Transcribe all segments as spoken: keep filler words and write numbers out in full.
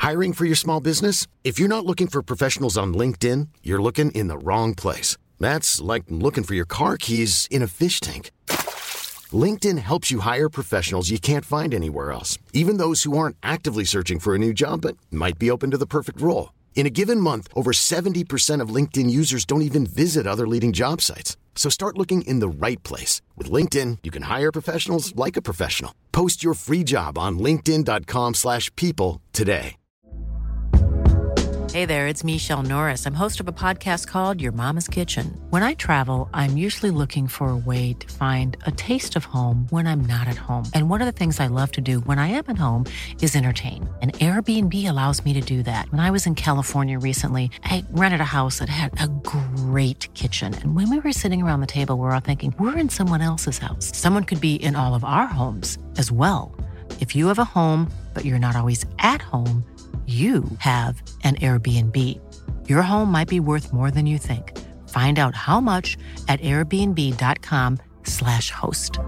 Hiring for your small business? If you're not looking for professionals on LinkedIn, you're looking in the wrong place. That's like looking for your car keys in a fish tank. LinkedIn helps you hire professionals you can't find anywhere else, even those who aren't actively searching for a new job but might be open to the perfect role. In a given month, over seventy percent of LinkedIn users don't even visit other leading job sites. So start looking in the right place. With LinkedIn, you can hire professionals like a professional. Post your free job on linkedin.com slash people today. Hey there, it's Michelle Norris. I'm host of a podcast called Your Mama's Kitchen. When I travel, I'm usually looking for a way to find a taste of home when I'm not at home. And one of the things I love to do when I am at home is entertain. And Airbnb allows me to do that. When I was in California recently, I rented a house that had a great kitchen. And when we were sitting around the table, we were all thinking, we're in someone else's house. Someone could be in all of our homes as well. If you have a home, but you're not always at home, you have an Airbnb. Your home might be worth more than you think. Find out how much at airbnb.com slash host.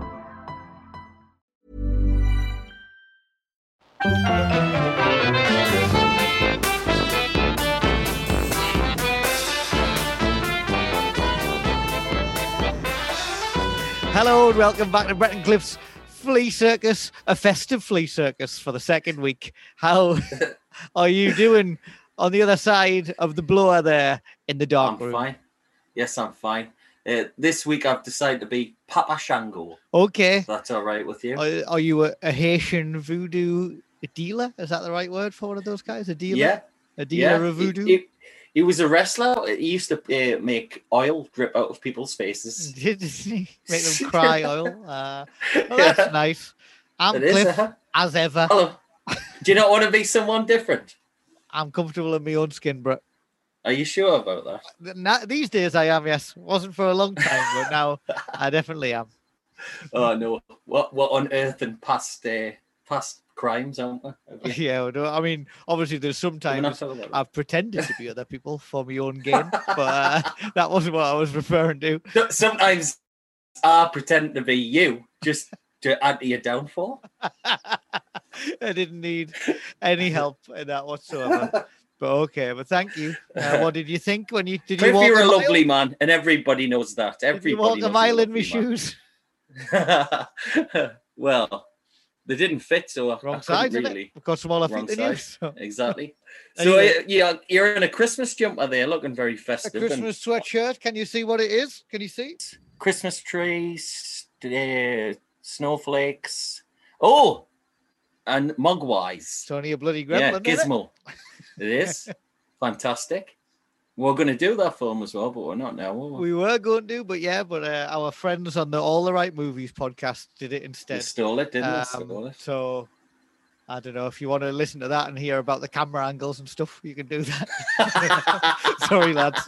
Hello and welcome back to Brett and Cliff's Flea Circus, a festive flea circus for the second week. How are you doing on the other side of the blower there in the dark I'm room? fine. Yes, I'm fine. Uh, this week I've decided to be Papa Shango. Okay. If that's all right with you. Are, are you a, a Haitian voodoo dealer? Is that the right word for one of those guys? A dealer? Yeah. A dealer yeah. of voodoo? He, he, he was a wrestler. He used to uh, make oil drip out of people's faces. Did he make them cry oil? Uh, well, that's yeah. nice. I'm it Cliff, is, uh-huh. as ever. Hello. Do you not want to be someone different? I'm comfortable in my own skin, Brett. Are you sure about that? Now, these days I am, yes. Wasn't for a long time, but now I definitely am. Oh, no. What what on earth and past, uh, past crimes, aren't there? Yeah, no, I mean, obviously there's sometimes I've pretended to be other people for my own gain, but uh, that wasn't what I was referring to. Sometimes I pretend to be you, just to add to your downfall. I didn't need any help in that whatsoever. But okay, but thank you. Uh, what did you think when you did? You walk you're a, a lovely man, and everybody knows that. Everybody did you walk a mile in my shoes. Well, they didn't fit, so I, wrong I side, really. I've got smaller feet than you. So. Exactly. So anyway. yeah, you're in a Christmas jumper there, looking very festive. A Christmas and... sweatshirt. Can you see what it is? Can you see? Christmas trees, uh, snowflakes. Oh, and Mugwise. It's only a bloody gremlin. Yeah, Gizmo. It, it is. Fantastic. We're going to do that film as well, but we're not now. We? we were going to, but yeah, but uh, our friends on the All the Right Movies podcast did it instead. They stole it, didn't um, they? Stole it. So, I don't know, if you want to listen to that and hear about the camera angles and stuff, you can do that. Sorry, lads.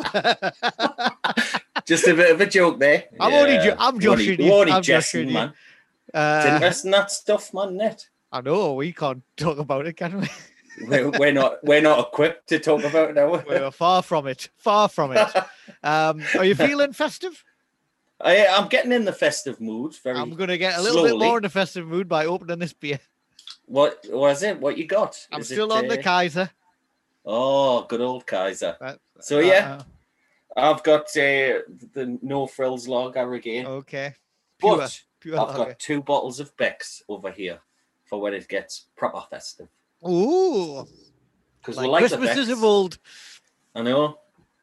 Just a bit of a joke there. I'm yeah. only jo- I'm joshing you. Only I'm jesting, joshing man. Uh, it's interesting, that stuff, man, isn't it? I know, we can't talk about it, can we? we're, we're not we're not equipped to talk about it now. We're far from it. Far from it. Um, are you feeling festive? I, I'm getting in the festive mood. Very. I'm going to get a little slowly. bit more in the festive mood by opening this beer. What was it? What you got? I'm Is still it, on uh... the Kaiser. Oh, good old Kaiser. Uh, so yeah, uh, I've got uh, the No Frills Lager again. Okay. Pure, but pure I've lager. got two bottles of Beck's over here for when it gets proper festive. Ooh. Because like we like Christmas the is of old. I know.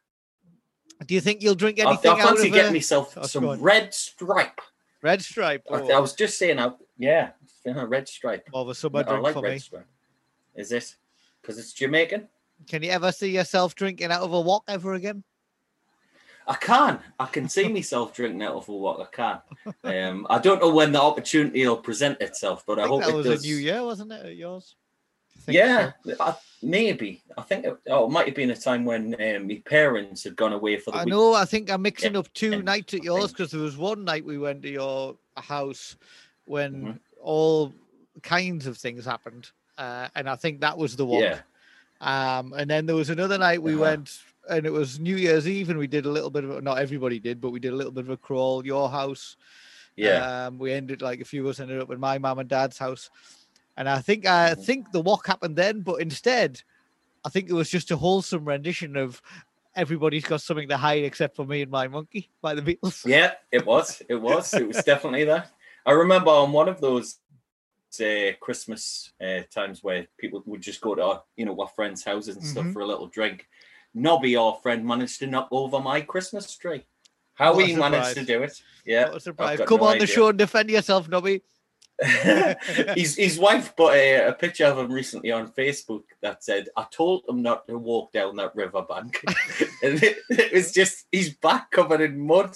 Do you think you'll drink anything I, I fancy out of getting a... myself oh, some Red Stripe. Red Stripe. Oh. I, I was just saying, I, yeah, Red Stripe. More of a summer drink I like for Red me. Stripe. Is it? Because it's Jamaican? Can you ever see yourself drinking out of a wok ever again? I can. I can see myself drinking out of a wok. I can. Um, I don't know when the opportunity will present itself, but I, I hope that it was does. a new year, wasn't it? Yours? I Yeah, so. I, maybe. I think it, oh, it might have been a time when um, my parents had gone away for the I week. know. I think I'm mixing up two Yeah, nights at yours because there was one night we went to your house when mm-hmm. all kinds of things happened, uh, and I think that was the one. Yeah. Um, and then there was another night we Uh-huh. went, and it was New Year's Eve, and we did a little bit of a, not everybody did, but we did a little bit of a crawl. Your house. Yeah. Um, we ended like a few of us ended up in my mum and dad's house. And I think I think the walk happened then, but instead I think it was just a wholesome rendition of Everybody's Got Something to Hide Except for Me and My Monkey by the Beatles. Yeah, it was. It was. It was definitely that. I remember on one of those uh, Christmas uh, times where people would just go to our, you know, our friends' houses and stuff Mhm. for a little drink. Nobby, our friend, managed to knock over my Christmas tree. How What a he managed to surprise. do it? Yeah, What a surprise. I've got Come no on the idea. show and defend yourself, Nobby. his his wife put a, a picture of him recently on Facebook that said, "I told him not to walk down that riverbank," and it, it was just his back covered in mud.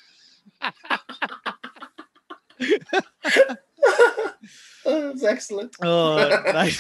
Oh, that's excellent. Oh, nice.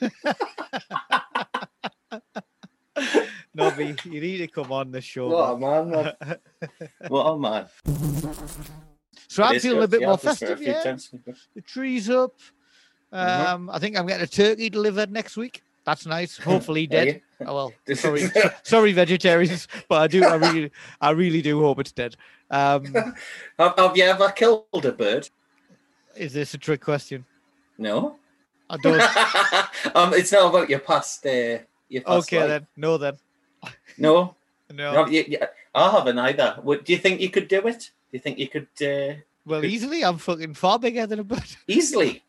Nobby, you need to come on the show. What a man. man! man. What a man! So I'm It is feeling good. a bit Yeah, more I've been for a festive, few yeah. times. The tree's up. Mhm. Um, I think I'm getting a turkey delivered next week. That's nice. Hopefully Are dead. Oh, well, sorry, so- sorry, vegetarians, but I do, I really, I really do hope it's dead. Um, Have, have you ever killed a bird? is this a trick question? No. I don't. um, it's not about your past. Uh, your past Okay life. then. No then. No. No. No, you, you, I haven't either. What, do you think you could do it? Do you think you could uh, Well, easily. I'm fucking far bigger than a bird. easily?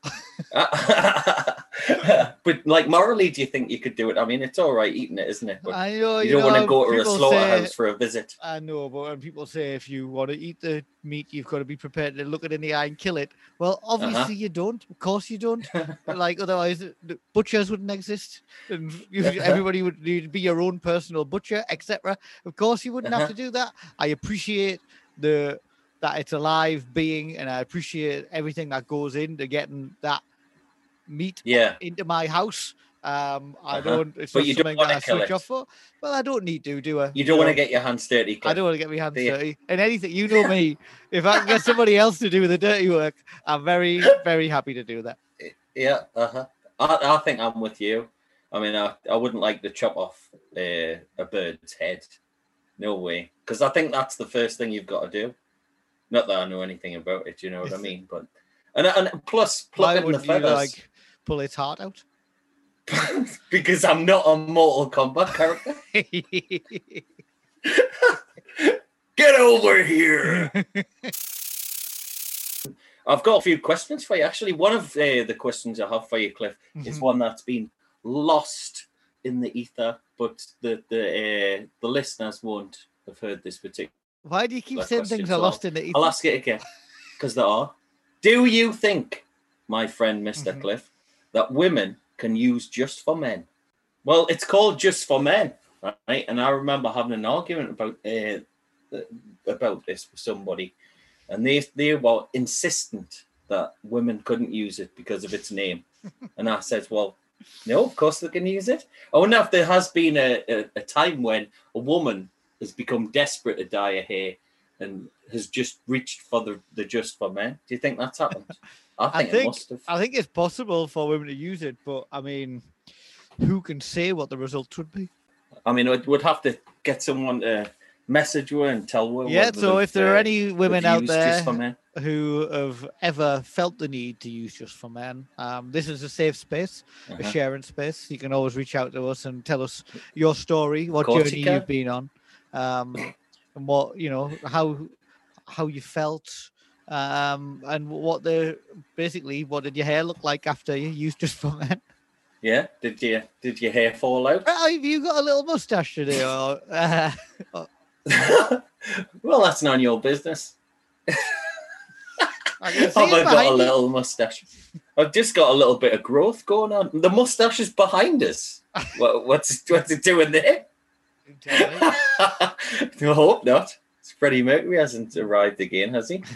But like morally, do you think you could do it? I mean, it's all right eating it, isn't it? But I know. you, You, don't want know, to go to a people slaughterhouse say- for a visit. I know, but when people say if you want to eat the meat, you've got to be prepared to look it in the eye and kill it. Well, obviously Uh-huh. you don't. Of course you don't. Like otherwise, the butchers wouldn't exist, and you, everybody would need to be your own personal butcher, et cetera. Of course you wouldn't have Uh-huh. to do that. I appreciate the that it's a live being, and I appreciate everything that goes into getting that meat Yeah. into my house. Um, I Uh-huh. don't. It's But not you don't something that wanna I kill switch it. off for. Well, I don't need to do I? You don't want to know? get your hands dirty. I Cliff. don't want to get my hands Do you? dirty. And anything, you know me. If I can get somebody else to do the dirty work, I'm very, very happy to do that. Yeah, uh-huh. I, I think I'm with you. I mean, I, I wouldn't like to chop off uh, a bird's head. No way. Because I think that's the first thing you've got to do. Not that I know anything about it, you know what I mean? But and and plus Why plucking the wouldn't you feathers like pull its heart out? because I'm not a Mortal Kombat character. Get over here! I've got a few questions for you. Actually, one of uh, the questions I have for you, Cliff, is Mhm. one that's been lost in the ether, but the the uh, the listeners won't have heard this particular. Why do you keep That saying question, things so are lost in the ether? I'll ask it again because there are. Do you think, my friend Mister Mhm. Cliff, that women can use Just for Men? Well, it's called Just for Men, right? And I remember having an argument about uh, about this with somebody, and they they were insistent that women couldn't use it because of its name. And I said, well, no, of course they can use it. I wonder if there has been a, a, a time when a woman has become desperate to dye her hair and has just reached for the, the Just for Men. Do you think that's happened? I I think, it think must have. I think it's possible for women to use it, but I mean, who can say what the results would be? I mean, it would have to get someone to message her and tell her. Yeah. whether So they've, if there are uh, any they've women out used there Just for Men. who have ever felt the need to use Just for Men, um, this is a safe space, a Uh-huh. sharing space. You can always reach out to us and tell us your story, what course you journey can. you've been on, um, and what you know how how you felt, um, and what the basically what did your hair look like after you used Just for Men? Yeah. Did you did your hair fall out? Oh, have you got a little mustache today? Or, uh, Well, that's none of your business. I can Have see I it got a behind you. little mustache? I've just got a little bit of growth going on. The mustache is behind us. What, what's what's it doing there? You tell me. I hope not. Freddie Mercury hasn't arrived again, has he?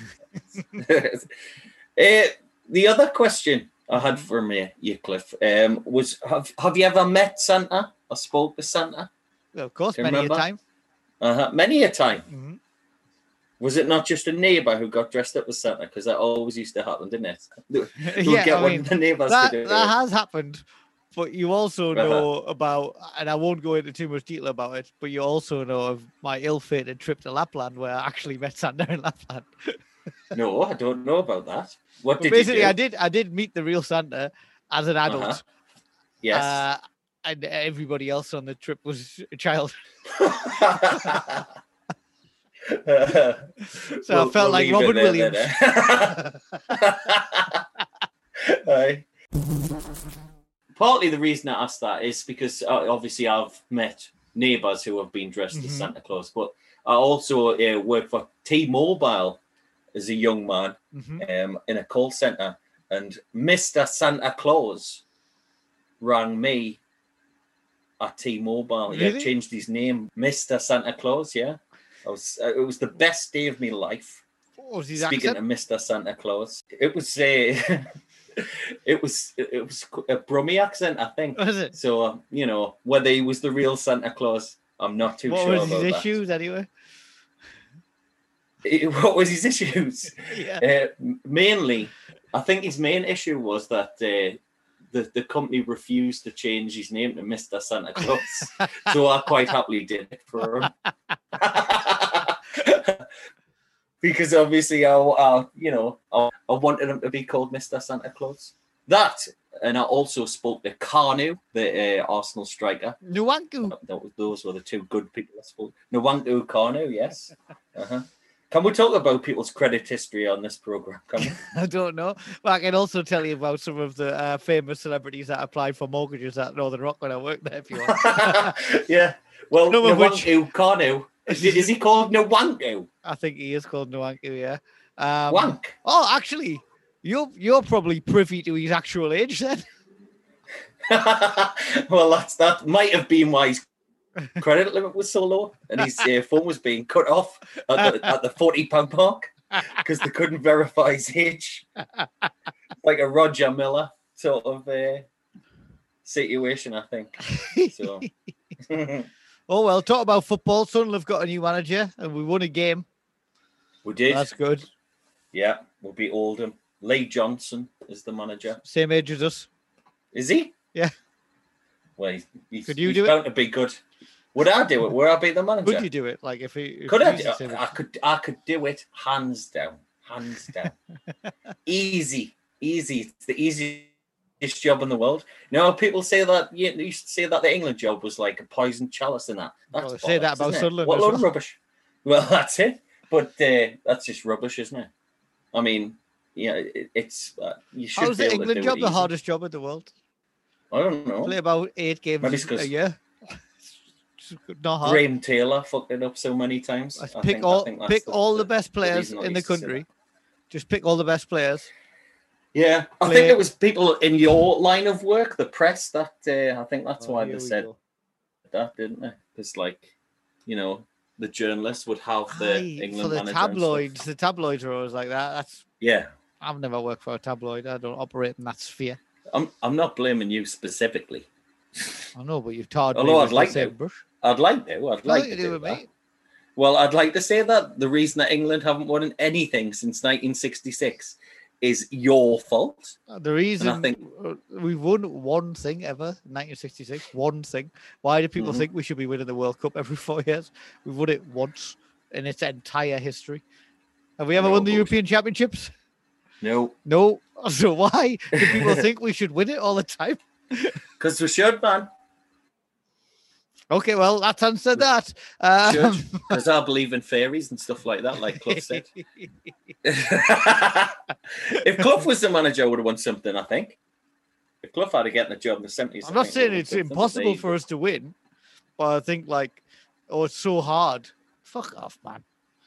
uh, the other question I had from you, you Cliff, um, was have have you ever met Santa or spoke to Santa? Of course, Do you many remember? a time. Uh-huh. Many a time. Mhm. Was it not just a neighbour who got dressed up as Santa? Because that always used to happen, didn't it? They would Yeah, get I one mean, of the neighbours that, to do that it. has happened, but you also Uh-huh. know about, and I won't go into too much detail about it, but you also know of my ill-fated trip to Lapland where I actually met Santa in Lapland. No, I don't know about that. What But did basically, you do? I did I did meet the real Santa as an adult. Uh-huh. Yes. Uh, and everybody else on the trip was a child. Uh, So we'll- I felt we'll like leave Robin it there, Williams. then, eh? Aye. Partly the reason I asked that is because uh, obviously I've met neighbours who have been dressed Mhm. as Santa Claus, but I also uh, worked for T-Mobile as a young man Mhm. um, in a call centre, and Mister Santa Claus rang me at T-Mobile. Yeah, Really? changed his name, Mister Santa Claus. Yeah, I was. Uh, it was the best day of my life. What was his Speaking accent? of Mister Santa Claus, it was a, it was it was a Brummie accent, I think. Was it? So uh, you know whether he was the real Santa Claus, I'm not too What sure was his about that. issues anyway? It- what was his issues? Yeah. Uh, m- mainly, I think his main issue was that uh, the the company refused to change his name to Mister Santa Claus. So I quite happily did it for him. Because obviously, I, I you know, I, I wanted him to be called Mister Santa Claus. That, and I also spoke to Carnu, the uh, Arsenal striker. Nwanku. That was, those were the two good people I spoke. Nwanku Carnu, yes. Uh-huh. Can we talk about people's credit history on this program? Can we? I don't know. But I can also tell you about some of the uh, famous celebrities that applied for mortgages at Northern Rock when I worked there, if you want. Yeah. Well, Some of which- Nwanku Carnu. Is, is he called Nwanku? I think he is called Nwanku, yeah. Um, Wank. Oh, actually, you're you're probably privy to his actual age then. Well, that's that might have been why his credit limit was so low, and his uh, phone was being cut off at the, at the forty pound mark because they couldn't verify his age. Like a Roger Miller sort of uh, situation, I think. So. Oh, well, talk about football. Sunderland have got a new manager and we won a game. We did. That's good. Yeah, we'll beat Oldham. Lee Johnson is the manager. Same age as us. Is he? Yeah. Well, he's, he's, Could you he's do it? bound to be good. Would I do it? Would I be the manager? Could you do it? Like if he if Could he I? was Do, the same I age- could. I could do it hands down. Hands down. Easy, easy. It's the easiest job in the world. You know, people say that. You used to say that the England job was like a poison chalice and that. That's Well, say that bollocks, about isn't it? Sunderland What as load of well. rubbish. Well, that's it. But uh, that's just rubbish, isn't it? I mean, yeah, it, it's. Uh, you should. How's be the able to England do job it the easy. hardest job in the world? I don't know. Play about eight games Maybe it's a 'cause year. It's not hard. Graham Taylor fucked it up so many times. Let's I pick think- I all think that's pick all the, best the players reason I in the used to say country. Just pick all the best players. Yeah, I Play- think it was people in your line of work, the press, that uh, I think that's Oh, why here they we said go. that, didn't they? Because, like, you know, the journalists would have the Aye, England for the manager and stuff. tabloids. The tabloids are always like that. That's Yeah, I've never worked for a tabloid. I don't operate in that sphere. I'm. I'm not blaming you specifically. I know, but you've tarred me Although I'd with like the same to. brush. I'd like to. I'd like Nothing to to do do with that. me. Well, I'd like to say that the reason that England haven't won anything since nineteen sixty-six is your fault. The reason think- uh, we've won one thing ever, nineteen sixty-six, one thing. Why do people Mhm. think we should be winning the World Cup every four years? We've won it once in its entire history. Have we ever No, won the but- European Championships? No, No. So why do people think we should win it all the time? because we should, man. Okay, well, that's answered that. Um, Should. Because I believe in fairies and stuff like that, like Clough said. If Clough was the manager, I would have won something, I think. If Clough had to get in the job in the seventies. I'm not saying it's impossible for us to win, but I think like, oh, it's so hard. Fuck off, man.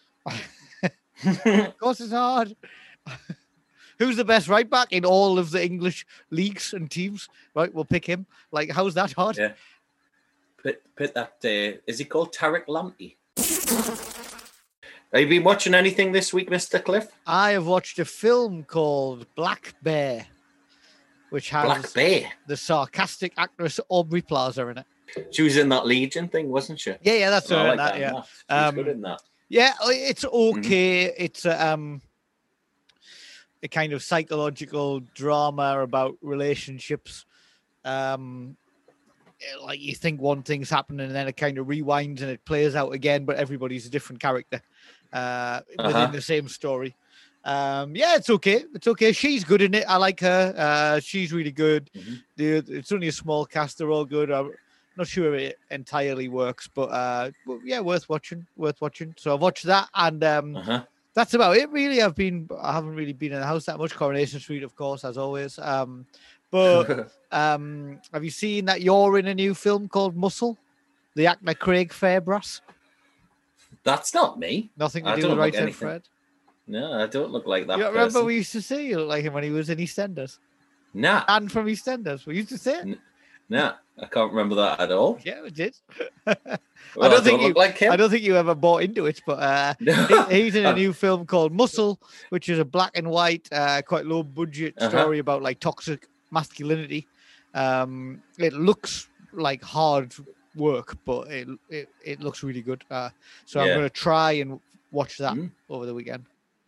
Of course it's hard. Who's the best right back in all of the English leagues and teams? Right, we'll pick him. Like, how's that hard? Yeah. Put, put that, uh, is he called Tariq Lamptey? Have you been watching anything this week, Mister Cliff? I have watched a film called Black Bear, which has Black Bear. the sarcastic actress Aubrey Plaza in it. She was in that Legion thing, wasn't she? Yeah, yeah, that's I her. like in that, that. yeah. in that. She was Um, good in that. Yeah, it's okay. It's a, um, a kind of psychological drama about relationships. Um, like you think one thing's happening and then it kind of rewinds and it plays out again, but everybody's a different character uh, within Uh-huh. the same story. Um, yeah, it's okay. It's okay. She's good in it. I like her. Uh, she's really good. Mm-hmm. The, it's only a small cast. They're all good. I'm not sure it entirely works, but uh, well, yeah, worth watching. Worth watching. So I've watched that, and um, Uh-huh. that's about it. Really, I've been. I haven't really been in the house that much. Coronation Street, of course, as always. Um, but um, have you seen that you're in a new film called Muscle? The actor Craig Fairbrass. That's not me. Nothing to I do don't with look Right Said anything. Fred. No, I don't look like that You don't remember person. we used to say you look like him when he was in EastEnders? Nah, And from EastEnders. We used to say it. nah, I can't remember that at all. Yeah, we did. Well, I don't think look you. like him. I don't think you ever bought into it, but uh, No. he, he's in a new film called Muscle, which is a black and white, uh, quite low budget Uh-huh. story about like toxic masculinity. Um, it looks like hard work, but it it, it looks really good. Uh, so I'm Yeah. going to try and watch that Mm. over the weekend.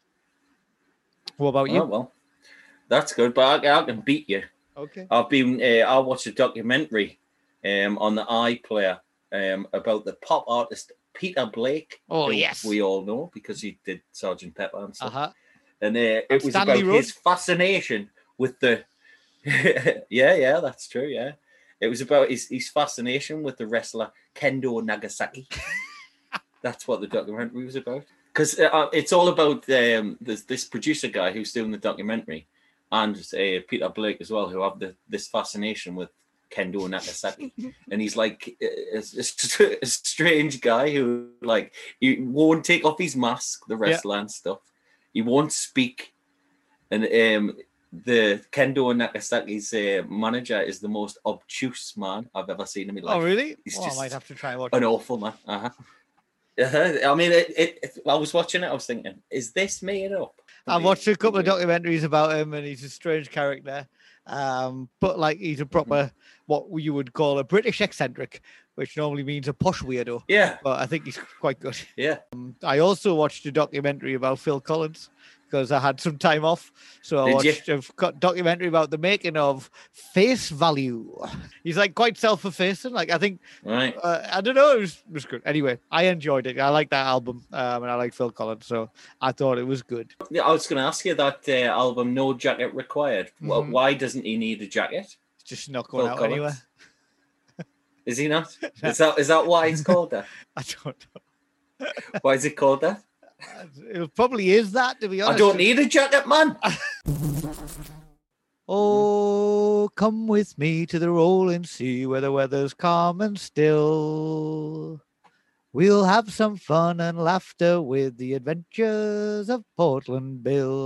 What about you? Oh, well, that's good, but I, I can beat you. Okay. I've been. Uh, I watched a documentary um, on the iPlayer um, about the pop artist Peter Blake. Oh, who yes. we all know because he did Sergeant Pepper and Uh stuff. huh. And uh, it And was Stanley about Road. his fascination with the. yeah, yeah, that's true. Yeah, it was about his, his fascination with the wrestler Kendo Nagasaki. That's what the documentary was about. Because uh, it's all about um, this, this producer guy who's doing the documentary, and uh, Peter Blake as well, who have the, this fascination with Kendo Nagasaki. And he's like a, a, a strange guy who, like, he won't take off his mask, the wrestler and stuff. He won't speak. And um, the Kendo Nagasaki's uh, manager is the most obtuse man I've ever seen in my life. Oh, really? He's Well, just I might have to try and watch an it. awful man. Uh-huh. Uh-huh. I mean, it, it, it, I was watching it. I was thinking, is this made up? I've watched a couple of documentaries about him, and he's a strange character. Um, but like he's a proper what you would call a British eccentric, which normally means a posh weirdo. Yeah, But I think he's quite good. yeah. I also watched a documentary about Phil Collins because I had some time off, so I Did you? watched a co- documentary about the making of Face Value. He's like quite self-effacing. Like I think Right. uh, I don't know. It was, it was good. Anyway, I enjoyed it. I like that album, um, and I like Phil Collins, so I thought it was good. Yeah, I was going to ask you that uh, album, No Jacket Required. Wh- Mhm. Why doesn't he need a jacket? It's just not going Phil out Collins? anywhere. Is he not? Is that is that why it's called that? I don't know. Why is it called that? It probably is that, to be honest. I don't need a jacket, man. Oh, come with me to the rolling sea where the weather's calm and still. We'll have some fun and laughter with the adventures of Portland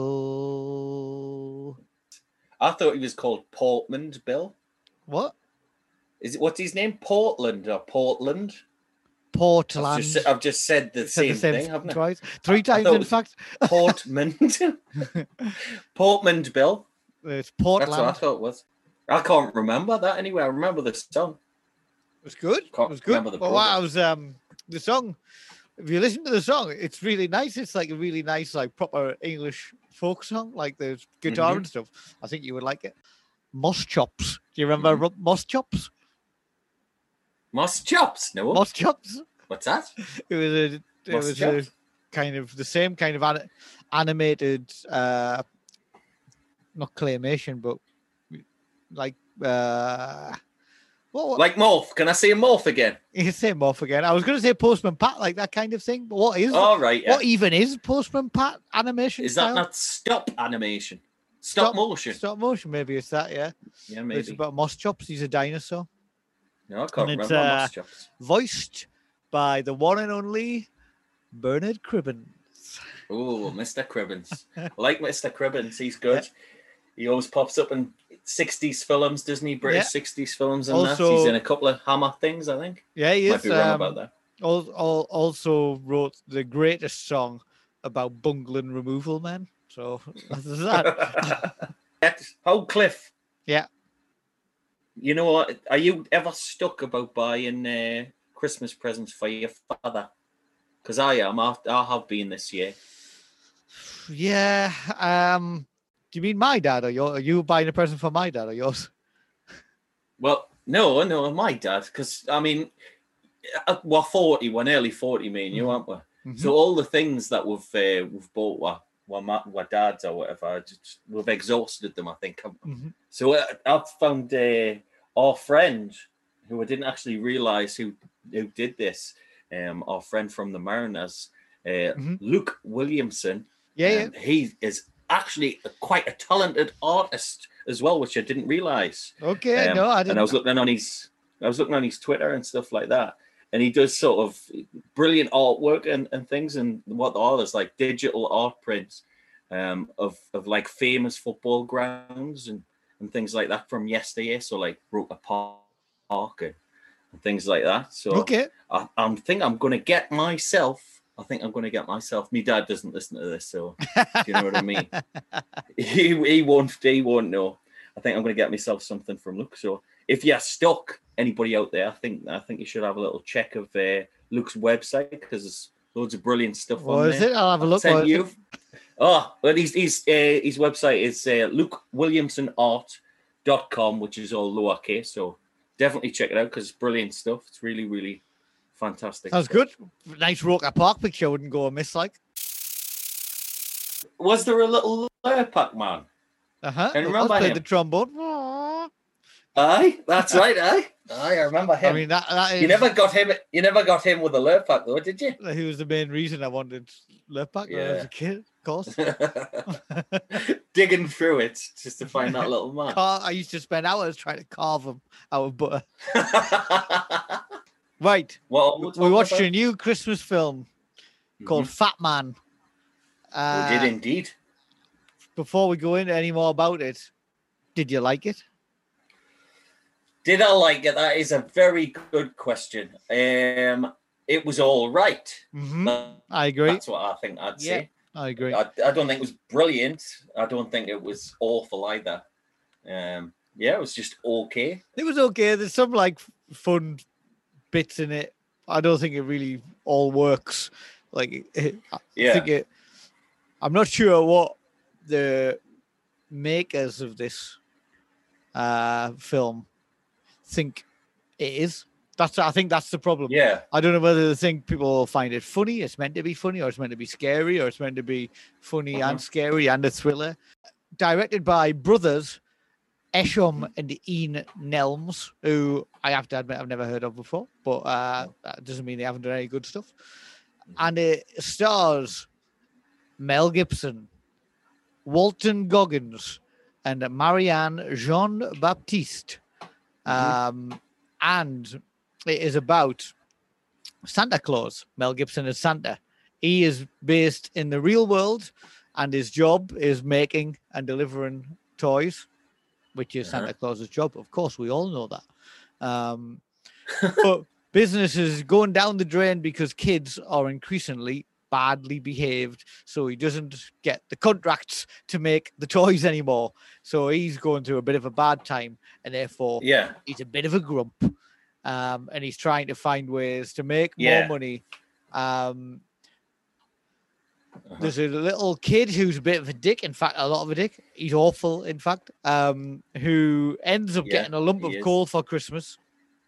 Bill. I thought he was called Portland Bill. What? Is it what's his name? Portland or Portland? Portland. I've just, I've just said the Said same, thing, haven't I? twice. Three I times, thought it in was- fact. Portland. Portland Bill. It's That's Portland. what I thought it was. I can't remember that anyway. I remember the song. It was good. Can't It was good. remember the But wow, program. I was um the song. If you listen to the song, it's really nice. It's like a really nice, like proper English folk song. Like there's guitar Mhm. and stuff. I think you would like it. Moss Chops. Do you remember Mhm. Ro- Moss Chops? Moss Chops. No. Moss Chops. What's that? It was a. It Moss was Chops? a kind of the same kind of an, animated, uh, not claymation, but like uh, what? what Like Morph. Can I say Morph again? you say Morph again. I was going to say Postman Pat, like that kind of thing. But what is? All right. Yeah. What even is Postman Pat animation? Is that style? not stop animation? Stop, motion. Stop motion, maybe it's that, yeah. Yeah, It's maybe. about Moss Chops. He's a dinosaur. No, I can't and it's, remember uh, Moss Chops. Voiced by the one and only Bernard Cribbins. Oh, Mister Cribbins. I like Mister Cribbins. He's good. He always pops up in sixties films, doesn't he? British Yeah. sixties films and that. Also- He's in a couple of Hammer things, I think. Yeah, he Might is. be wrong um, about that. al- al- Also wrote the greatest song about bungling removal men. So that's that. Oh, Cliff. Yeah. You know what? Are you ever stuck about buying uh, Christmas presents for your father? Because I am. I, I have been this year. Yeah. Um. Do you mean my dad or your? Are you buying a present for my dad or yours? Well, no, no, my dad. Because I mean, uh, we're forty, we're nearly forty, me and you, aren't we? Mhm. So all the things that we've uh, we've bought were were, ma- were dads or whatever. I just, we've exhausted them, I think. Mhm. So uh, I've found uh, our friend, who I didn't actually realise who, who did this, um, our friend from the Mariners, uh, Mhm. Luke Williamson. Yeah, yeah. Um, he is actually a, quite a talented artist as well, which I didn't realise. Okay, Um, no, I And I didn't. was looking on his, I was looking on his Twitter and stuff like that, and he does sort of brilliant artwork and, and things. And what they are is like digital art prints um, of of like famous football grounds and, and things like that from yesteryear. So like Roker Park and, and things like that. So Okay. I, I think I'm going to get myself. I think I'm going to get myself. My dad doesn't listen to this, so do you know what I mean? he, he won't. He won't know. I think I'm going to get myself something from Luke. So if you're stuck, anybody out there, I think I think you should have a little check of uh, Luke's website, because there's loads of brilliant stuff What on is there. it? I'll have a I've look. sent What is you. it? Oh, well, his his uh, his website is uh, luke williamson art dot com, which is all lowercase. So definitely check it out, because it's brilliant stuff. It's really, really fantastic. Sounds stuff. good. Nice Roker Park picture wouldn't go amiss, like. Was there a little Lurpak man? Uh huh. Can you remember played him? the trombone. Aye, that's right. Aye, aye, I remember him. I mean, that, that is. you never got him. You never got him with a Lurpak, though, did you? He was the main reason I wanted Lurpak when I was Yeah. a kid, of course. Digging through it just to find that little man. Car- I used to spend hours trying to carve him out of butter. Right. What We, we we watched a new Christmas film called Mhm. Fat Man. Uh, We did indeed. Before we go into any more about it, did you like it? Did I like it? That is a very good question. Um, it was all right. Mm-hmm. That- I agree. That's what I think I'd Yeah. say. I agree. I, I don't think it was brilliant. I don't think it was awful either. Um, yeah, it was just okay. It was okay. There's some like fun bits in it. I don't think it really all works. Like, it, I Yeah. think it. I'm not sure what the makers of this uh, film think it is. That's I think that's the problem. Yeah. I don't know whether they think people will find it funny. It's meant to be funny, or it's meant to be scary, or it's meant to be funny Uh-huh. and scary and a thriller. Directed by brothers Eshom and Ian Nelms, who I have to admit I've never heard of before, but uh, that doesn't mean they haven't done any good stuff. And it stars Mel Gibson, Walton Goggins, and Marianne Jean Baptiste. Um, and it is about Santa Claus. Mel Gibson is Santa. He is based in the real world, and his job is making and delivering toys, which is Santa Uh-huh. Claus's job. Of course, we all know that. Um, but business is going down the drain because kids are increasingly badly behaved. So he doesn't get the contracts to make the toys anymore. So he's going through a bit of a bad time, and therefore Yeah. he's a bit of a grump. Um, and he's trying to find ways to make Yeah. more money. Um, Uh-huh. there's a little kid who's a bit of a dick. In fact, a lot of a dick. He's awful, in fact, um, who ends up Yeah, getting a lump he of is. coal for Christmas.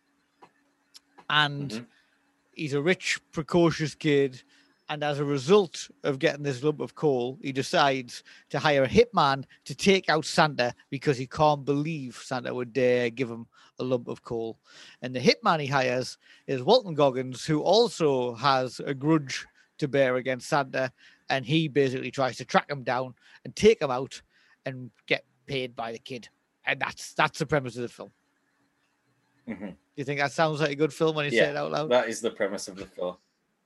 And Mhm. he's a rich, precocious kid. And as a result of getting this lump of coal, he decides to hire a hitman to take out Santa because he can't believe Santa would dare give him a lump of coal. And the hitman he hires is Walton Goggins, who also has a grudge to bear against Santa. And he basically tries to track him down and take him out and get paid by the kid. And that's that's the premise of the film. Mhm. Do you think that sounds like a good film when you say Yeah, it out loud? That is the premise of the film.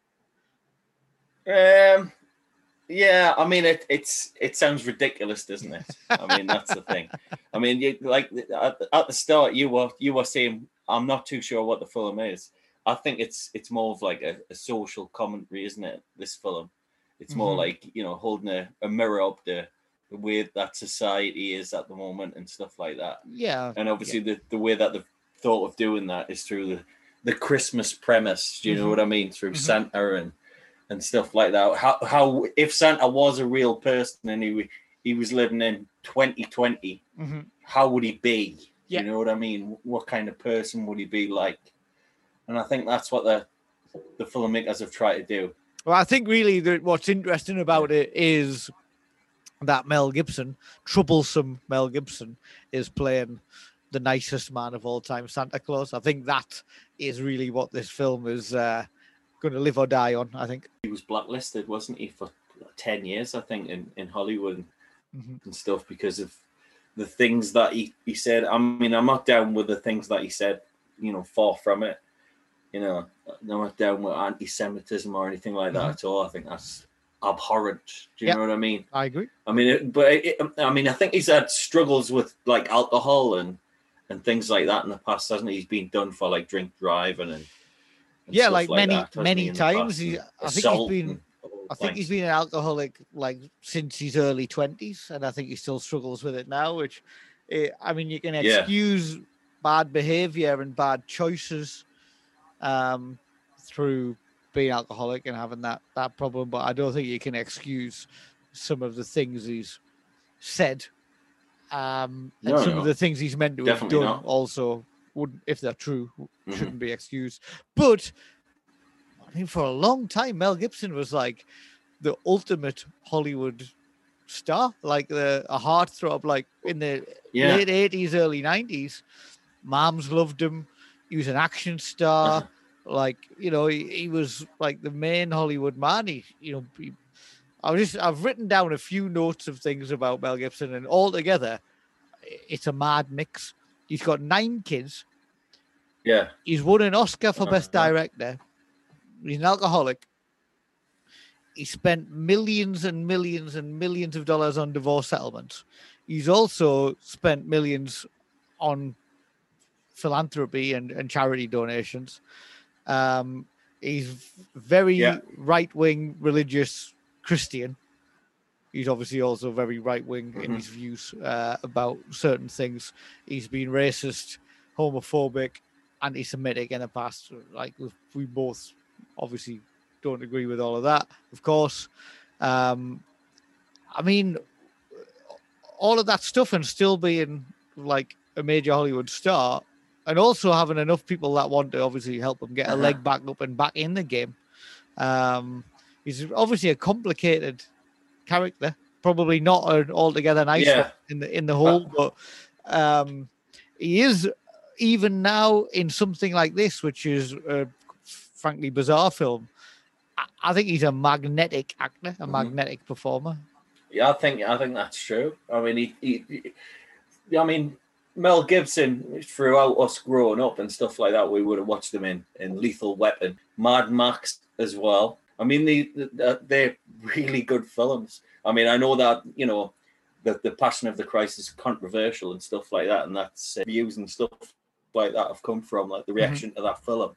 Um, yeah, I mean it. It's it sounds ridiculous, doesn't it? I mean that's the thing. I mean, you, like at, at the start, you were you were saying I'm not too sure what the film is. I think it's it's more of like a, a social commentary, isn't it? This film, it's more Mhm. like you know holding a, a mirror up to the way that society is at the moment and stuff like that. Yeah. And obviously, the, the way that they've thought of doing that is through the, the Christmas premise. Do you know Mhm. what I mean? Through Mhm. Santa and and stuff like that. How how if Santa was a real person and he he was living in twenty twenty, Mhm. how would he be? Yeah. You know what I mean? What kind of person would he be like? And I think that's what the the filmmakers have tried to do. Well, I think really that what's interesting about it is that Mel Gibson, troublesome Mel Gibson, is playing the nicest man of all time, Santa Claus. I think that is really what this film is uh, going to live or die on, I think. He was blacklisted, wasn't he, for ten years, I think, in, in Hollywood mm-hmm. and stuff because of the things that he, he said. I mean, I'm not down with the things that he said, you know, far from it. You know, I'm not down with anti-Semitism or anything like that mm-hmm. at all. I think that's abhorrent. Do you yep. know what I mean? I agree. I mean, it, but it, I mean, I think he's had struggles with like alcohol and and things like that in the past, hasn't he? He's been done for like drink driving and, and yeah, like, like many that, many he, times. He, I think he's been. I think he's been an alcoholic like since his early twenties, and I think he still struggles with it now. Which, uh, I mean, you can excuse yeah. bad behavior and bad choices um, through being alcoholic and having that that problem, but I don't think you can excuse some of the things he's said. Um, and no, some no. of the things he's meant to Definitely have done not. also wouldn't, if they're true, mm-hmm. shouldn't be excused. But I mean, for a long time, Mel Gibson was like the ultimate Hollywood star, like the a heartthrob. Like in the yeah. late eighties, early nineties, moms loved him. He was an action star. Uh-huh. Like you know, he, he was like the main Hollywood man. He, you know. He, I was just, I've written down a few notes of things about Mel Gibson, and altogether, it's a mad mix. He's got nine kids. Yeah. He's won an Oscar for uh-huh. Best Director. He's an alcoholic. He spent millions and millions and millions of dollars on divorce settlements. He's also spent millions on philanthropy and, and charity donations. Um, he's very yeah. right-wing religious Christian. He's obviously also very right-wing mm-hmm. in his views uh, about certain things. He's been racist, homophobic, anti-Semitic in the past. Like we both obviously don't agree with all of that, of course. Um, I mean, all of that stuff and still being like a major Hollywood star and also having enough people that want to obviously help him get uh-huh. a leg back up and back in the game. Um, He's obviously a complicated character, probably not an altogether nice yeah. one in the in the whole, but um, he is even now in something like this, which is a frankly bizarre film. I, I think he's a magnetic actor, a mm-hmm. magnetic performer. Yeah, I think I think that's true. I mean, he, he, he, I mean, Mel Gibson throughout us growing up and stuff like that, we would have watched him in in Lethal Weapon, Mad Max as well. I mean, they, they're really good films. I mean, I know that, you know, the, the Passion of the Christ is controversial and stuff like that, and that's uh, views and stuff like that have come from, like the reaction mm-hmm. to that film.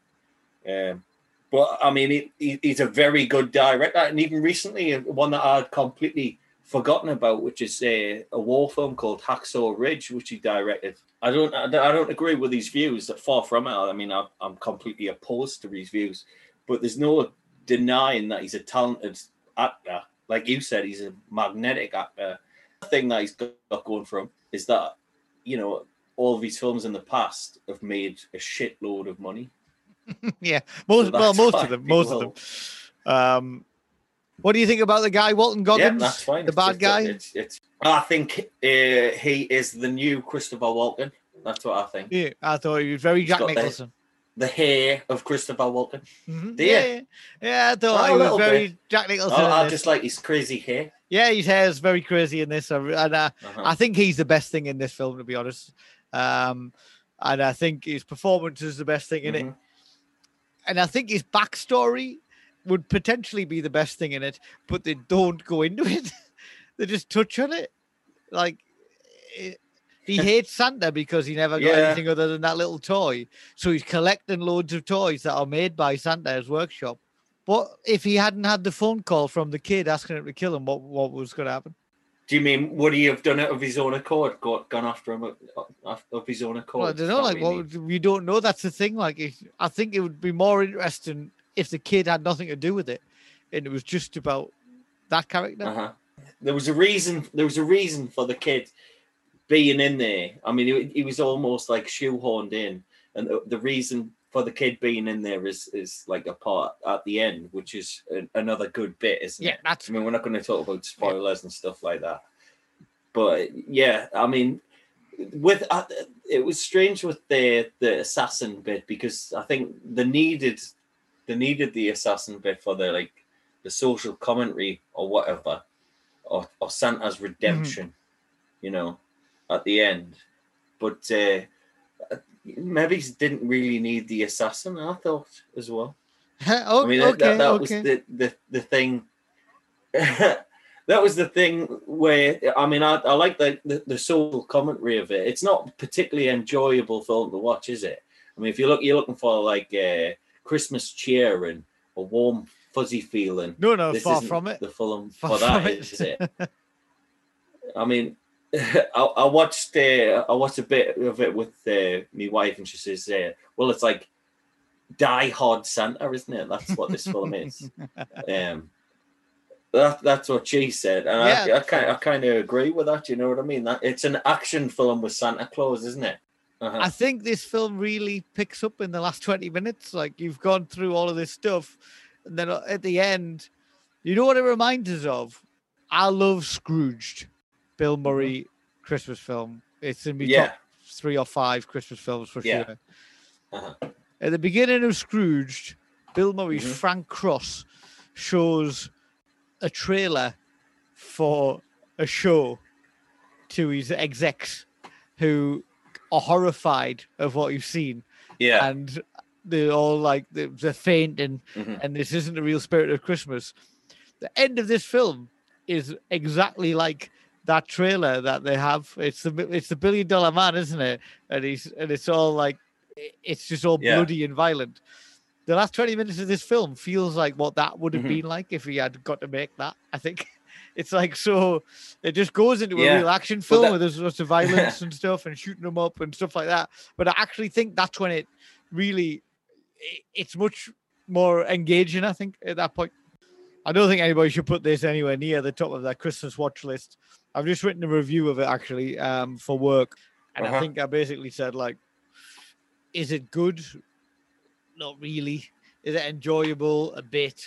Um, but, I mean, he, he, he's a very good director, and even recently, one that I'd completely forgotten about, which is uh, a war film called Hacksaw Ridge, which he directed. I don't I don't agree with his views, far from it. I mean, I, I'm completely opposed to his views, but there's no denying that he's a talented actor. Like you said, he's a magnetic actor. The thing that he's got going for him is that, you know, all of his films in the past have made a shitload of money. yeah, most so well, most of them, most will. of them. Um, what do you think about the guy Walton Goggins? Yeah, that's fine. The it's, bad it's, guy. It's, it's, I think uh, he is the new Christopher Walken. That's what I think. Yeah, I thought he was very He's Jack got Nicholson. The, the hair of Christopher Walken. Mm-hmm. Yeah, yeah, yeah. I thought oh, he was very bit. Jack Nicholson. Oh, I just like his crazy hair. Yeah, his hair is very crazy in this, and uh, uh-huh. I think he's the best thing in this film, to be honest. Um, and I think his performance is the best thing in mm-hmm. it. And I think his backstory would potentially be the best thing in it, but they don't go into it. They just touch on it. Like, it, he hates Santa because he never got yeah. anything other than that little toy. So he's collecting loads of toys that are made by Santa's workshop. But if he hadn't had the phone call from the kid asking him to kill him, what, what was going to happen? Do you mean, would he have done it of his own accord, got, gone after him of his own accord? Well, I don't know. Like, what, we don't know. That's the thing. Like, it, I think it would be more interesting if the kid had nothing to do with it, and it was just about that character. Uh-huh. There was a reason. There was a reason for the kid being in there. I mean, he, he was almost like shoehorned in, and the, the reason for the kid being in there is is like a part at the end, which is a, another good bit, isn't yeah, it? That's... I mean, we're not going to talk about spoilers yeah. and stuff like that. but yeah, I mean, with uh, it was strange with the the assassin bit because I think they needed they needed the assassin bit for the like the social commentary or whatever, or or Santa's redemption, mm-hmm. you know, at the end. But uh, maybe he didn't really need the assassin. I thought as well. okay, I mean, that, that, that okay. was the, the, the thing. That was the thing where, I mean, I, I like the, the, the social commentary of it. It's not a particularly enjoyable film to watch, is it? I mean, if you look, you're looking for like a Christmas cheer and a warm, fuzzy feeling. No, no, this far isn't from it. The film far for that, from it. is it? I mean, I, I watched uh, I watched a bit of it with uh, my wife, and she says, uh, "Well, it's like Die Hard Santa, isn't it? That's what this film is." Um, that that's what she said, and yeah, I, I kind I kind of agree with that. You know what I mean? That it's an action film with Santa Claus, isn't it? Uh-huh. I think this film really picks up in the last twenty minutes. Like you've gone through all of this stuff, and then at the end, you know what it reminds us of? I love Scrooged. Bill Murray mm-hmm. Christmas film. It's in my yeah. top three or five Christmas films for yeah. sure. Uh-huh. At the beginning of Scrooged, Bill Murray's mm-hmm. Frank Cross shows a trailer for a show to his execs who are horrified of what you've seen. Yeah. And they're all like, they're fainting, mm-hmm. and this isn't the real spirit of Christmas. The end of this film is exactly like that trailer that they have. It's the it's the Billion Dollar Man, isn't it? And he's and it's all like it's just all yeah. bloody and violent. The last twenty minutes of this film feels like what that would have mm-hmm. been like if he had got to make that. I think it's like so it just goes into yeah. a real action film well, that... where there's lots of violence and stuff and shooting them up and stuff like that. But I actually think that's when it really it's much more engaging, I think, at that point. I don't think anybody should put this anywhere near the top of their Christmas watch list. I've just written a review of it, actually, um, for work. And uh-huh. I think I basically said, like, is it good? Not really. Is it enjoyable? A bit.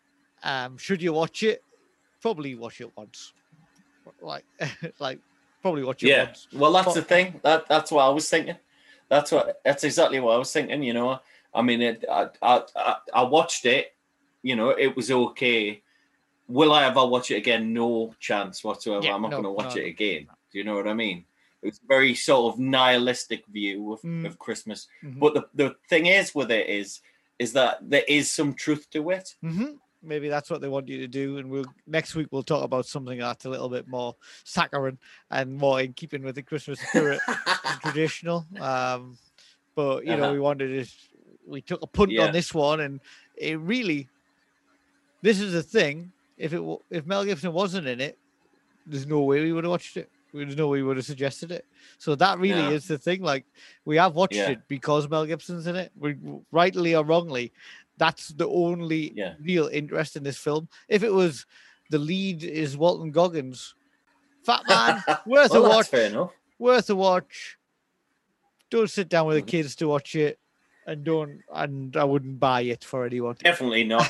Um, should you watch it? Probably watch it once. Like, like probably watch it yeah. once. Well, that's but, the thing. That That's what I was thinking. That's what. That's exactly what I was thinking, you know. I mean, it, I, I, I, I watched it. You know, it was okay. Will I ever watch it again? No chance whatsoever. Yeah, I'm not no, going to watch no, it again. Do you know what I mean? It's a very sort of nihilistic view of, mm. of Christmas. Mm-hmm. But the, the thing is with it is, is that there is some truth to it. Mm-hmm. Maybe that's what they want you to do. And we'll next week we'll talk about something that's a little bit more saccharine and more in keeping with the Christmas spirit and traditional. Um, but, you uh-huh. know, we wanted to, we took a punt yeah. on this one, and it really, this is the thing. If it if Mel Gibson wasn't in it, there's no way we would have watched it. There's no way we would have suggested it. So that really yeah. is the thing. Like, we have watched yeah. it because Mel Gibson's in it. We, rightly or wrongly, that's the only yeah. real interest in this film. If it was the lead is Walton Goggins, Fat Man, worth well, a watch. Fair enough. Worth a watch. Don't sit down with the kids to watch it, and don't. And I wouldn't buy it for anyone. Definitely not.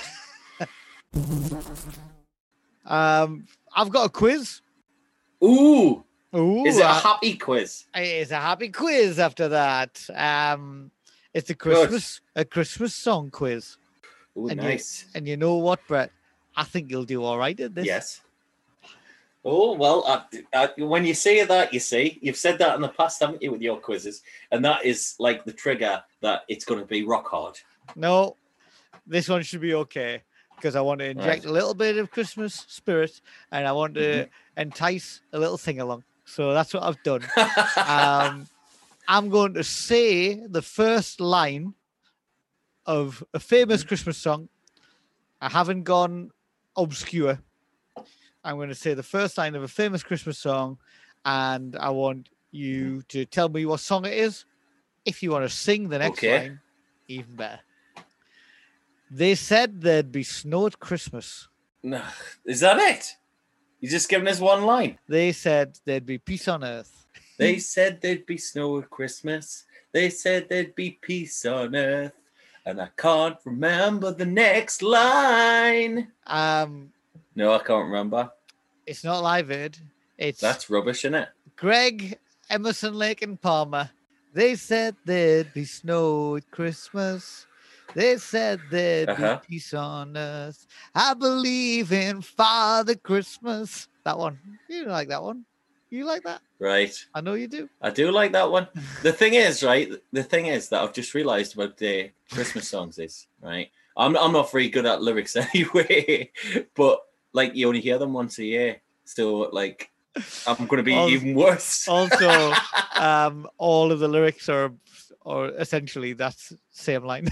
um, I've got a quiz. Ooh. Ooh. Is it a uh, happy quiz? It's a happy quiz after that. Um, it's a Christmas Good. a Christmas song quiz. Ooh, and nice. You, and you know what, Brett? I think you'll do all right at this. Yes. Oh, well, I, I, when you say that, you see, you've said that in the past, haven't you, with your quizzes? And that is like the trigger that it's going to be rock hard. No, this one should be okay, because I want to inject right. a little bit of Christmas spirit, and I want to mm-hmm. entice a little sing-along. So that's what I've done. um, I'm going to say the first line of a famous mm-hmm. Christmas song. I haven't gone obscure. I'm going to say the first line of a famous Christmas song, and I want you to tell me what song it is. If you want to sing the next okay. line, even better. They said there'd be snow at Christmas. No, is that it? You're just giving us one line. They said there'd be peace on earth. They said there'd be snow at Christmas. They said there'd be peace on earth. And I can't remember the next line. Um, No, I can't remember. It's not Live Aid. It's That's rubbish, isn't it? Greg, Emerson, Lake, and Palmer. They said there'd be snow at Christmas. They said there'd Uh-huh. be peace on earth. I believe in Father Christmas. That one. You like that one? You like that? Right. I know you do. I do like that one. The thing is, right? The thing is that I've just realised about the Christmas songs is, right? I'm I'm not very good at lyrics anyway, but like you only hear them once a year. So like I'm gonna be Also- even worse. Also, um, all of the lyrics are, are essentially that's same line.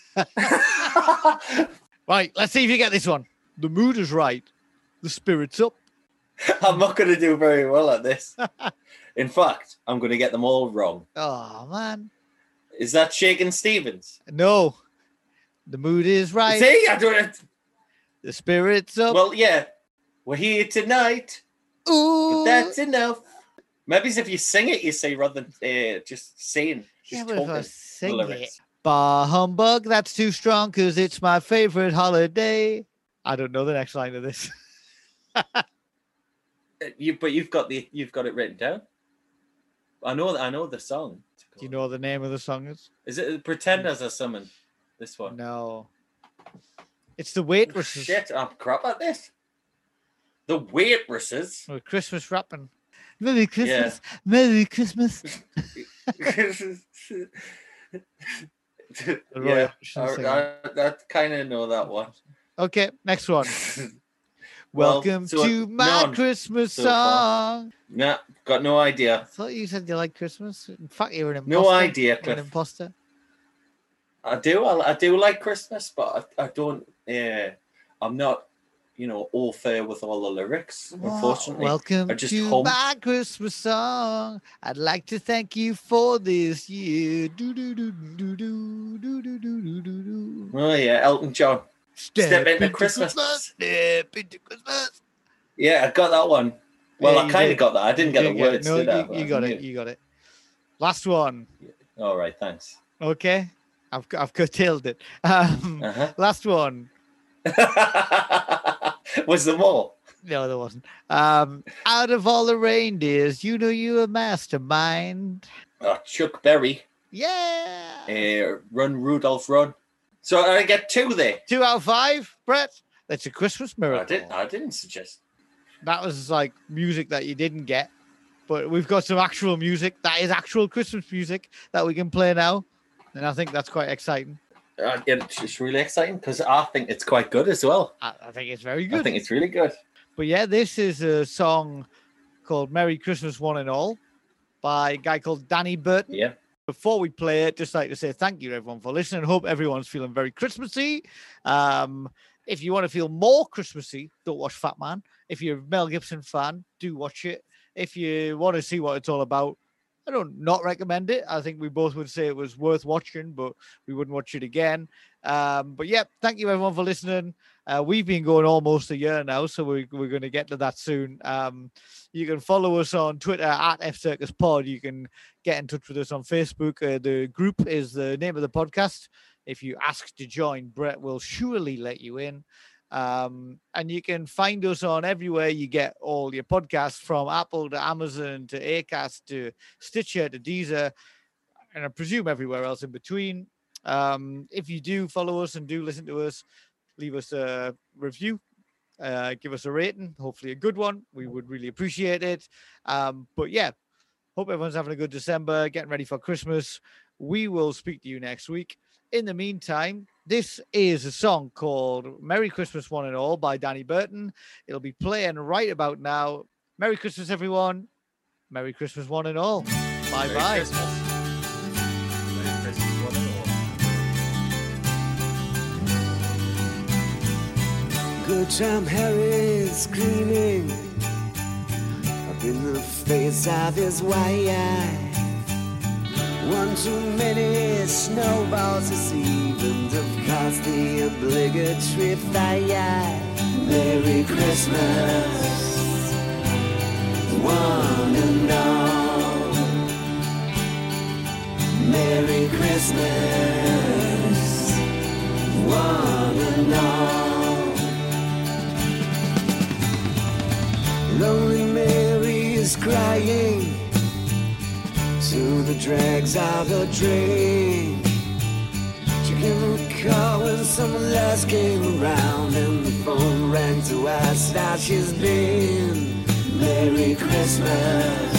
Right, let's see if you get this one. The mood is right. The spirit's up. I'm not gonna do very well at this. In fact, I'm gonna get them all wrong. Oh, man. Is that Shakin' Stevens? No. The mood is right. See, I do it. The spirit's up. Well, yeah, we're here tonight, Ooh. but that's enough. Maybe if you sing it, you say rather than uh, just saying. Just Yeah, but if I talking sing the it. lyrics. Bah humbug, that's too strong because it's my favorite holiday. I don't know the next line of this. Uh, You, but you've got the you've got it written down. I know I know the song. Do you know what the name of the song is? Is it Pretenders or something? This one. No. It's the Waitresses. Shit, I'm crap at this. The Waitresses. With Christmas rapping. Merry Christmas. Merry Christmas. Yeah, Shouldn't I, sing I, I kind of know that one. Okay, next one. Well, Welcome so to my none Christmas so far. song. Nah, got no idea. I thought you said you like Christmas. In fact, you're an imposter. No idea, You're an Cliff. imposter. I do, I, I do like Christmas, but I, I don't. Yeah, I'm not, you know, all fair with all the lyrics. Unfortunately, Welcome I just to hum. my Christmas song. I'd like to thank you for this year. Do do do do do do do do do do do. Oh yeah, Elton John. Step into Christmas. Step into Christmas. Yeah, I got that one. Well, Yeah, I you kind did. of got that. I didn't You get did the get it. words. No, did I? you, But you I got knew. it. You got it. Last one. All right, thanks. Okay, I've I've curtailed it. Um, Uh-huh. Last one. Was there more? No, there wasn't. Um, out of all the reindeers, you know you're a mastermind. Oh, Chuck Berry. Yeah. Uh, run, Rudolph, run. So I get two there. Two out of five, Brett. That's a Christmas miracle. I didn't. I didn't suggest. That was like music that you didn't get, but we've got some actual music that is actual Christmas music that we can play now, and I think that's quite exciting. Uh, it's it's really exciting because I think it's quite good as well. I, I think it's very good. I think it's really good. But yeah, this is a song called "Merry Christmas, One and All" by a guy called Danny Burton. Yeah. Before we play it, just like to say thank you to everyone for listening. Hope everyone's feeling very Christmassy. Um, if you want to feel more Christmassy, don't watch Fat Man. If you're a Mel Gibson fan, do watch it. If you want to see what it's all about, I don't not recommend it. I think we both would say it was worth watching, but we wouldn't watch it again. Um, but yeah, thank you everyone for listening. Uh, we've been going almost a year now, so we, we're going to get to that soon. Um, you can follow us on Twitter at F Circus Pod. You can get in touch with us on Facebook. Uh, the group is the name of the podcast. If you ask to join, Brett will surely let you in. Um, and you can find us on everywhere you get all your podcasts, from Apple to Amazon to Acast to Stitcher to Deezer, and I presume everywhere else in between. Um, if you do follow us and do listen to us, leave us a review, uh, give us a rating, hopefully a good one. We would really appreciate it. Um, but yeah, hope everyone's having a good December, getting ready for Christmas. We will speak to you next week. In the meantime, this is a song called Merry Christmas, One and All by Danny Burton. It'll be playing right about now. Merry Christmas, everyone. Merry Christmas, one and all. Bye Merry bye. Christmas. Merry Christmas, one and all. Good Tom Harris screaming up in the face of his wife. One too many snowballs this evening have caused the obligatory fire. Merry Christmas, one and all. Merry Christmas, one and all. Lonely Mary crying to the dregs of the drink. She gave him a call when someone else came around, and the phone rang to ask how she's been. Merry Christmas,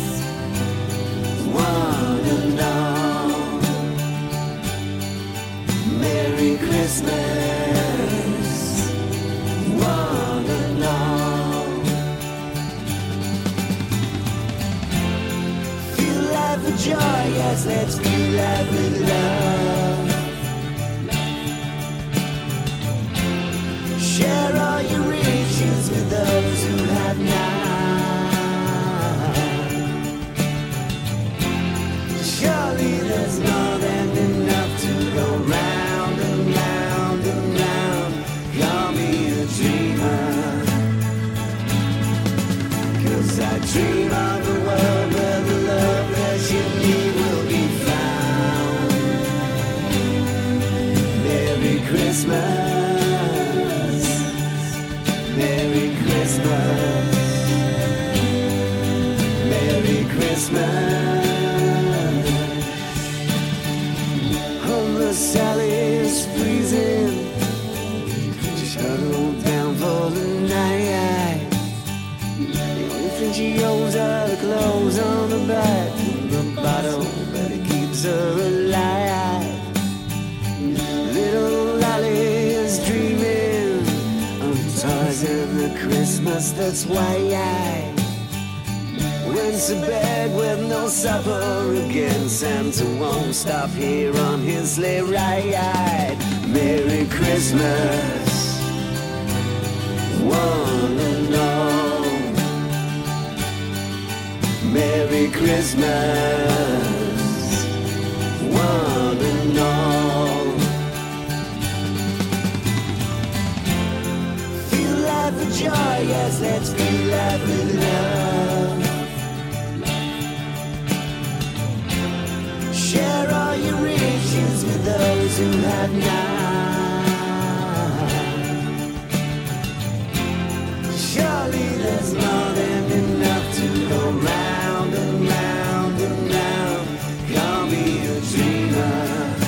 one and all. Merry Christmas, one and all. Feel life with joy, yes, let's feel life with love. Share all your riches with those who have not. Surely there's more than enough to go round and round and round. Call me a dreamer, 'cause I dream of a world where the love that you need will be found. Merry Christmas, Merry Christmas, Merry Christmas. Homeless Sally is freezing, she's huddled down for the night. The only thing she owes are the clothes on her back, and the bottle, but it keeps her alive. Little Lolly is dreaming of toys and the Christmas that's white. Went to bed with no supper again. Santa won't stop here on his sleigh ride. Merry Christmas, one and all. Merry Christmas, one and all. Feel life with joy, yes, let's feel life with love. Share all your riches with those who have not. Surely there's more than enough to go round and round and round. Call me a dreamer,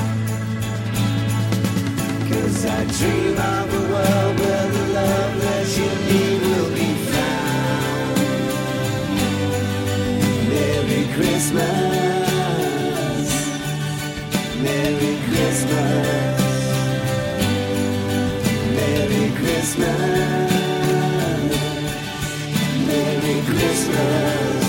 'cause I dream of a world where the love that you need will be found. Merry Christmas, Merry Christmas, Merry Christmas, Merry Christmas,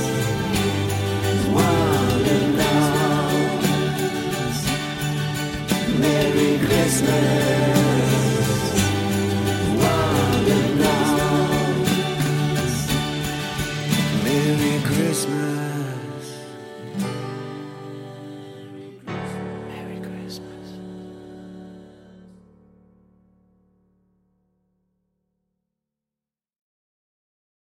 one and all. Merry Christmas.